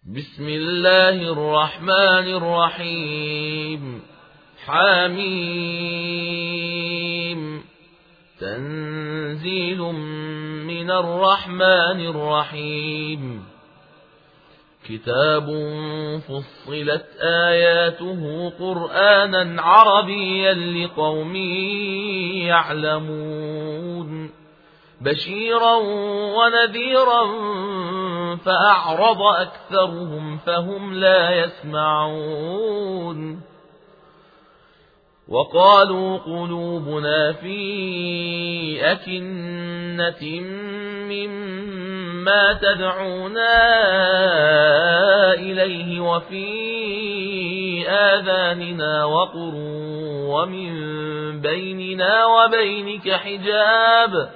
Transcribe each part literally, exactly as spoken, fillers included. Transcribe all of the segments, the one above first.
بسم الله الرحمن الرحيم. حميم. تنزيل من الرحمن الرحيم. كتاب فصلت آياته قرآنا عربيا لقوم يعلمون بشيرا ونذيرا فأعرض أكثرهم فهم لا يسمعون. وقالوا قلوبنا في أكنة مما تدعونا إليه وفي آذاننا وقر ومن بيننا وبينك حجاب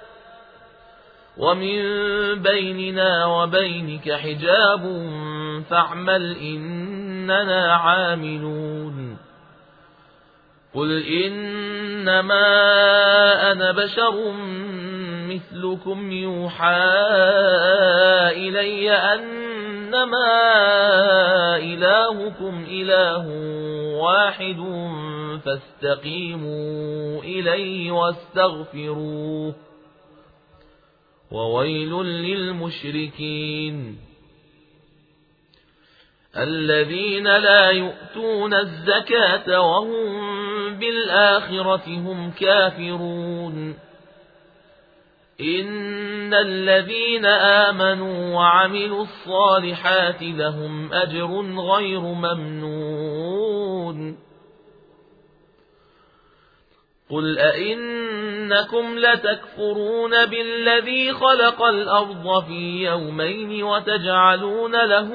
ومن بيننا وبينك حجاب فاعمل إننا عاملون. قل إنما أنا بشر مثلكم يوحى إلي أنما إلهكم إله واحد فاستقيموا إليه واستغفروه وويل للمشركين الذين لا يؤتون الزكاة وهم بالآخرة هم كافرون. إن الذين آمنوا وعملوا الصالحات لهم أجر غير ممنون. قل أئنكم لتكفرون بالذي خلق الأرض في يومين وتجعلون له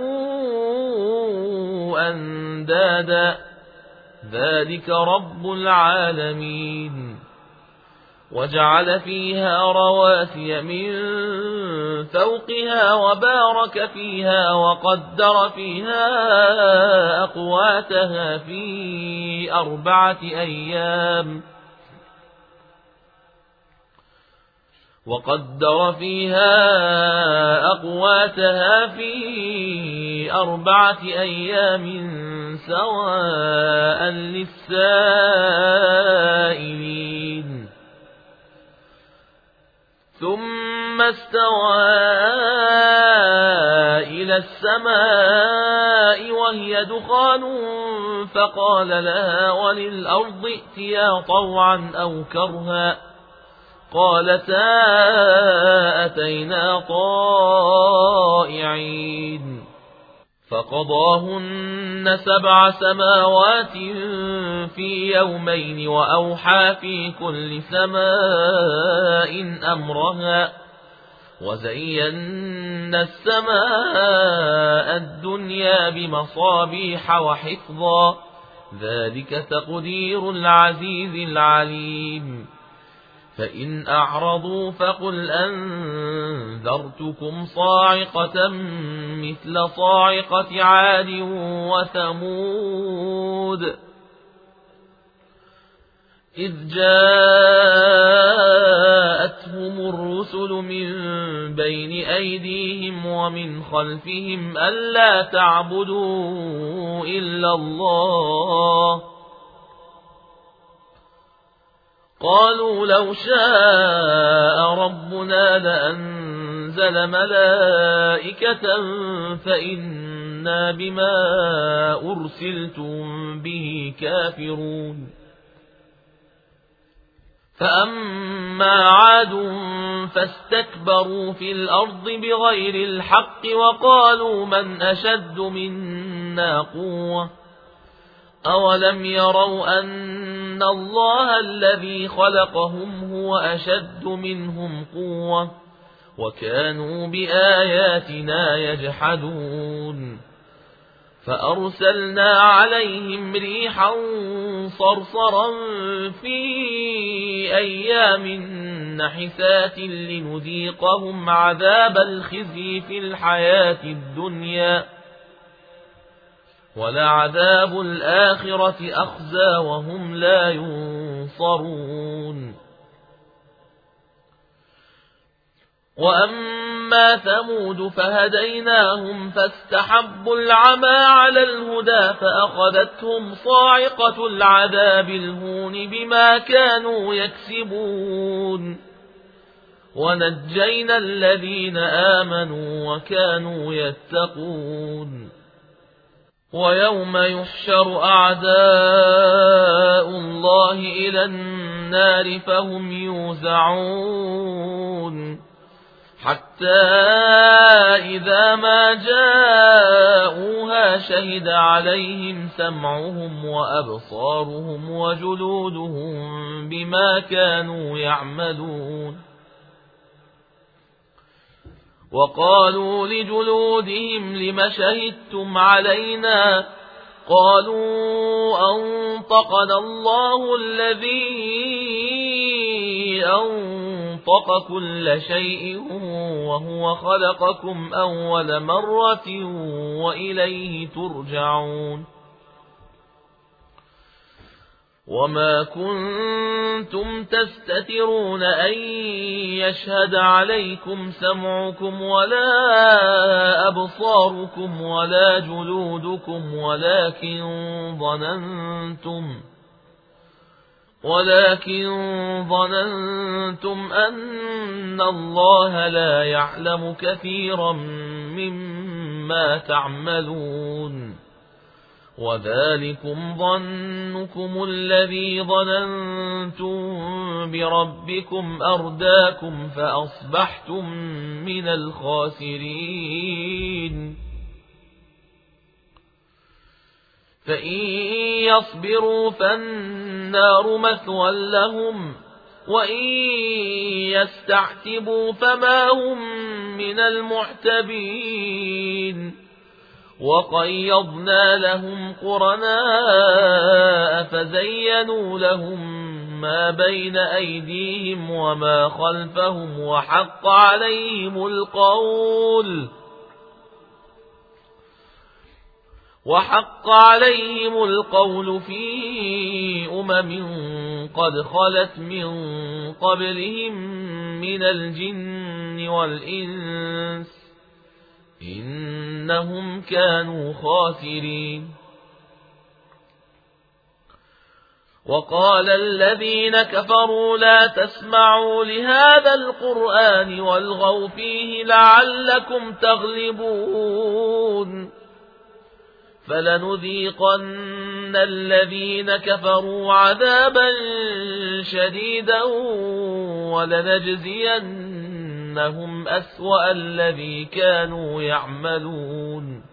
أندادا ذلك رب العالمين. وجعل فيها رواسي من فوقها وبارك فيها وقدر فيها أقواتها في أربعة أيام وقدر فيها أقواتها في أربعة أيام سواء للسائلين. ثم استوى إلى السماء وهي دخان فقال لها وللأرض ائتيا طوعا أو كرها قالتا أتينا طائعين. فقضاهن سبع سماوات في يومين وأوحى في كل سماء أمرها وزينا السماء الدنيا بمصابيح وحفظا ذلك تقدير العزيز العليم. فإن أعرضوا فقل أنذرتكم صاعقة مثل صاعقة عاد وثمود إذ جاءتهم الرسل من بين أيديهم ومن خلفهم ألا تعبدوا إلا الله قالوا لو شاء ربنا لأنزل ملائكة فإنا بما أرسلتم به كافرون. فأما عاد فاستكبروا في الأرض بغير الحق وقالوا من أشد منا قوة أولم يروا أن الله الذي خلقهم هو أشد منهم قوة وكانوا بآياتنا يجحدون. فأرسلنا عليهم ريحا صرصرا في أيام نحسات لنذيقهم عذاب الخزي في الحياة الدنيا ولعذاب الآخرة أخزى وهم لا ينصرون. وأما ثمود فهديناهم فاستحبوا العمى على الهدى فأخذتهم صاعقة العذاب الهون بما كانوا يكسبون ونجينا الذين آمنوا وكانوا يتقون ويوم يحشر أعداء الله إلى النار فهم يوزعون حتى إذا ما جاءوها شهد عليهم سمعهم وأبصارهم وجلودهم بما كانوا يعملون وقالوا لجلودهم لم شهدتم علينا قالوا أنطقنا الله الذي أنطق كل شيء وهو خلقكم أول مرة وإليه ترجعون وما كنتم تستترون أن يشهد عليكم سمعكم ولا أبصاركم ولا جلودكم ولكن ظننتم ولكن ظننتم أن الله لا يعلم كثيرا مما تعملون وذلكم ظنكم الذي ظننتم بربكم أرداكم فأصبحتم من الخاسرين فإن يصبروا فالنار مثوى لهم وإن يستعتبوا فما هم من المعتبين وقيضنا لهم قرناء فزينوا لهم ما بين أيديهم وما خلفهم وحق عليهم القول وحق عليهم القول في أمم قد خلت من قبلهم من الجن والإنس إنهم كانوا خاسرين وقال الذين كفروا لا تسمعوا لهذا القرآن والغوا فيه لعلكم تغلبون فلنذيقن الذين كفروا عذابا شديدا ولنجزينهم أسوأ الذي كانوا يعملون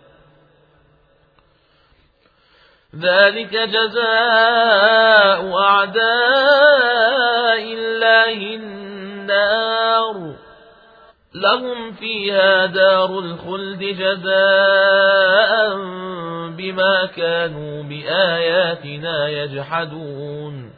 ذلك جزاء أعداء الله النار لهم فيها دار الخلد جزاء بما كانوا بآياتنا يجحدون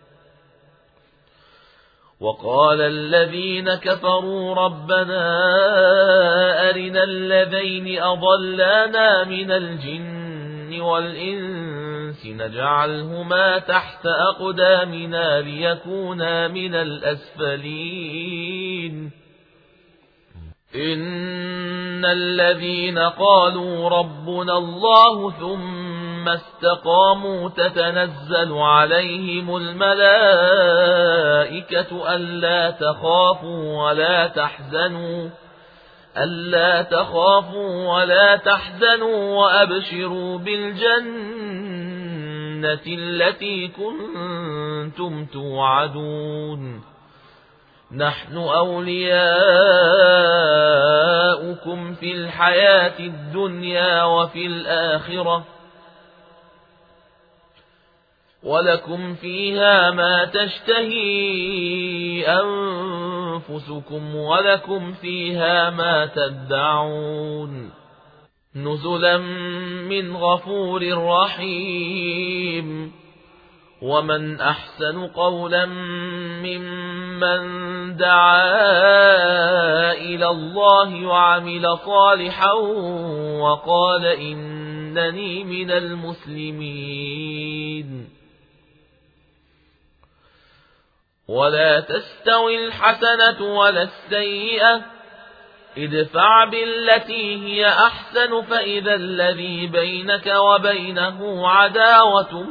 وقال الذين كفروا ربنا أرنا الذين أضلانا من الجن والإنس نجعلهما تحت أقدامنا ليكونا من الأسفلين إن الذين قالوا ربنا الله ثم استقاموا تتنزل عليهم الملائكة ألا تخافوا ولا تحزنوا ألا تخافوا ولا تحزنوا وأبشروا بالجنة التي كنتم توعدون نحن أولياؤكم في الحياة الدنيا وفي الآخرة ولكم فيها ما تشتهي أنفسكم ولكم فيها ما تدعون نزلا من غفور رحيم ومن أحسن قولا ممن دعا إلى الله وعمل صالحا وقال إنني من المسلمين ولا تستوي الحسنة ولا السيئة ادفع بالتي هي أحسن فإذا الذي بينك وبينه عداوة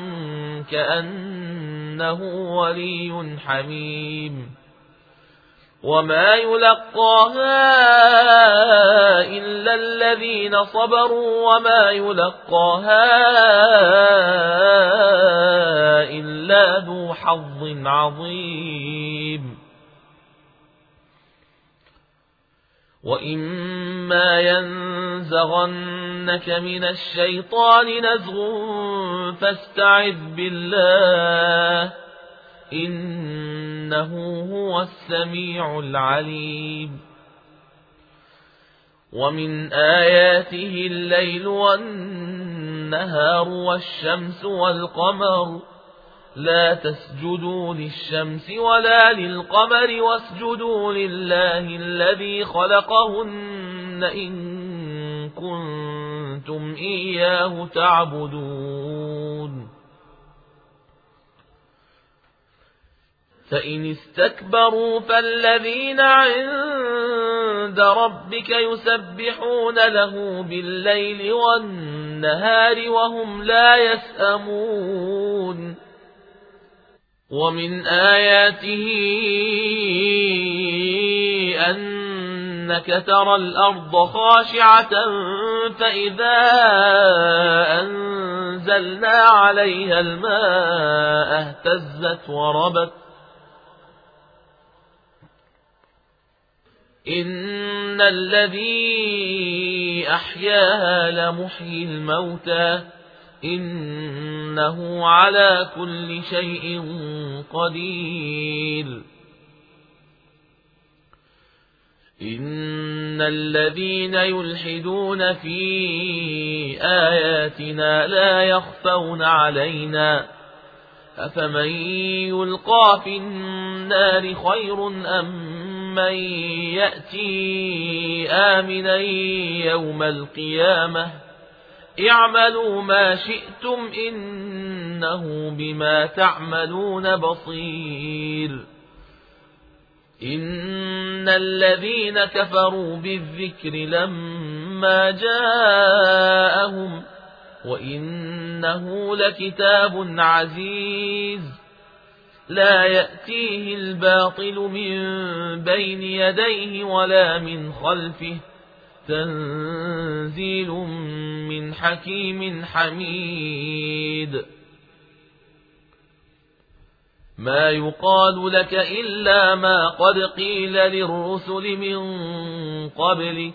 كأنه ولي حميم وما يلقاها إلا الذين صبروا وما يلقاها إلا ذو حظ عظيم وإما ينزغنك من الشيطان نزغ فاستعذ بالله إنه هو السميع العليم ومن آياته الليل والنهار والشمس والقمر لا تسجدوا للشمس ولا للقمر واسجدوا لله الذي خلقهن إن كنتم إياه تعبدون فإن استكبروا فالذين عند ربك يسبحون له بالليل والنهار وهم لا يسأمون ومن آياته أنك ترى الأرض خاشعة فإذا أنزلنا عليها الماء اهتزت وربت إن الذي أحياها لمحيي الموتى إنه على كل شيء قدير إن الذين يلحدون في آياتنا لا يخفون علينا أفمن يلقى في النار خير أم من يأتي آمنا يوم القيامة اعملوا ما شئتم إنه بما تعملون بصير إن الذين كفروا بالذكر لما جاءهم وإنه لكتاب عزيز لا يأتيه الباطل من بين يديه ولا من خلفه تنزيل من حكيم حميد ما يقال لك إلا ما قد قيل للرسل من قبلك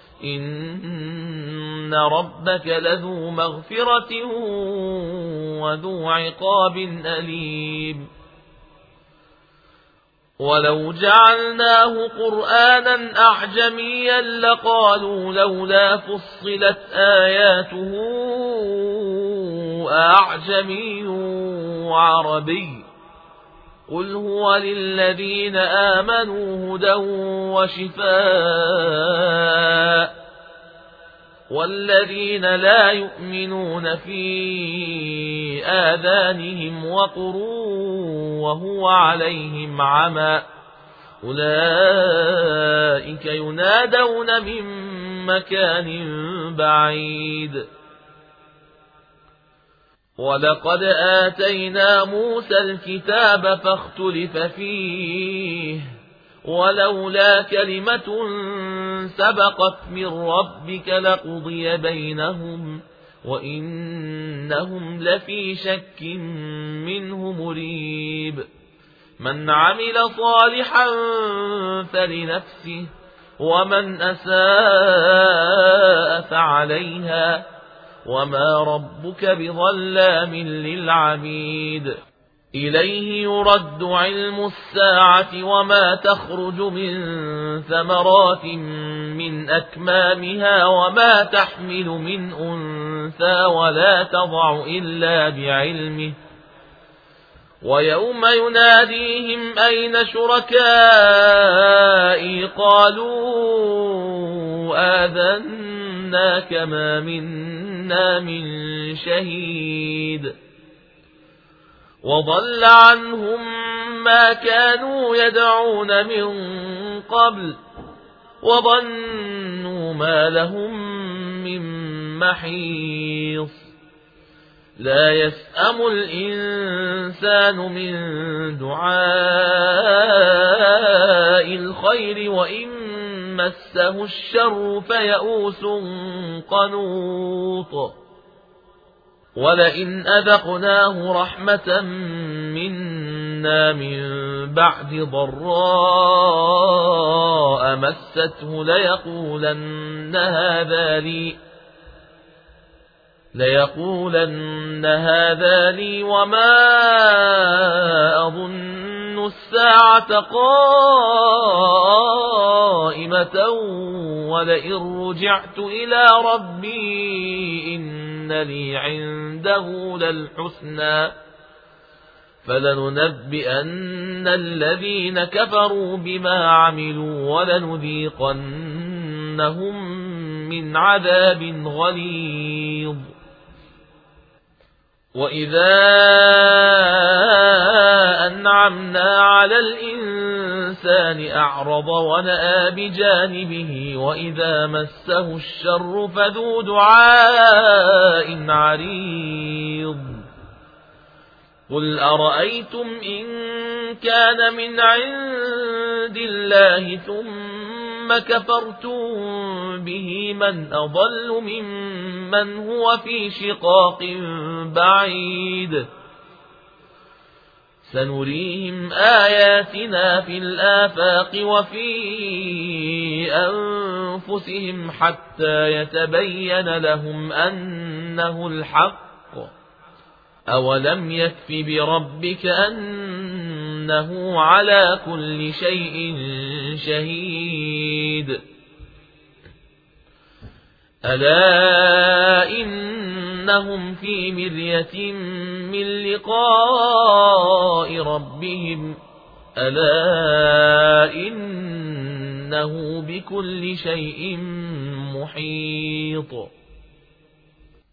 إن ربك لذو مغفرة وذو عقاب أليم ولو جعلناه قرآنا أعجميا لقالوا لولا فصلت آياته أعجمي وعربي قل هو للذين آمنوا هدى وشفاء والذين لا يؤمنون في آذانهم وقر وهو عليهم عمى أولئك ينادون من مكان بعيد ولقد آتينا موسى الكتاب فاختلف فيه ولولا كلمة سبقت من ربك لقضي بينهم وإنهم لفي شك منه مريب من عمل صالحا فلنفسه ومن أساء فعليها وما ربك بظلام للعبيد إليه يرد علم الساعة وما تخرج من ثمرات من أكمامها وما تحمل من أنثى ولا تضع إلا بعلمه ويوم يناديهم أين شركائي قالوا آذناك ما منا من شهيد وضل عنهم ما كانوا يدعون من قبل وظنوا ما لهم من محيص لا يسأم الإنسان من دعاء الخير وإن مسه الشر فيئوس قنوط ولئن أذقناه رحمة منا من بعد ضراء مسته ليقولن هذا لي ليقولن هذا لي وما أظن الساعة قائمة ولئن رجعت إلى ربي إن لي عنده للحسنى فلننبئن الذين كفروا بما عملوا ولنذيقنهم من عذاب غليظ وإذا أنعمنا على الإنسان أعرض ونأى بجانبه وإذا مسه الشر فذو دعاء عريض قل أرأيتم إن كان من عند الله ثم كفرتم به من أضل ممن هو في شقاق بعيد سنريهم آياتنا في الآفاق وفي أنفسهم حتى يتبين لهم أنه الحق أولم يكف بربك أنه على كل شيء شهيد ألا إنهم في مرية من لقاء ربهم ألا إنه بكل شيء محيط